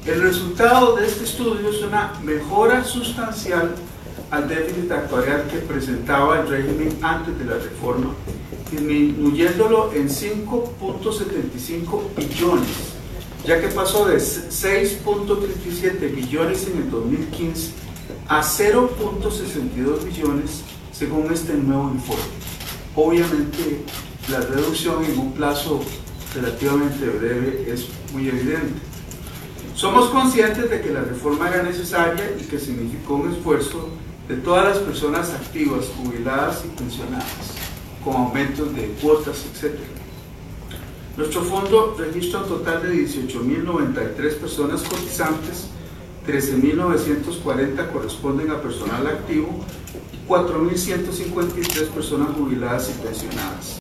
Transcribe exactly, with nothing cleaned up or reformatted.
El resultado de este estudio es una mejora sustancial al déficit actuarial que presentaba el régimen antes de la reforma, disminuyéndolo en cinco punto setenta y cinco billones, ya que pasó de seis punto treinta y siete billones en el dos mil quince a cero punto sesenta y dos billones según este nuevo informe. Obviamente la reducción en un plazo relativamente breve es muy evidente. Somos conscientes de que la reforma era necesaria y que significó un esfuerzo de todas las personas activas, jubiladas y pensionadas, con aumentos de cuotas, etcétera. Nuestro fondo registra un total de dieciocho mil noventa y tres personas cotizantes, trece mil novecientos cuarenta corresponden a personal activo y cuatro mil ciento cincuenta y tres personas jubiladas y pensionadas.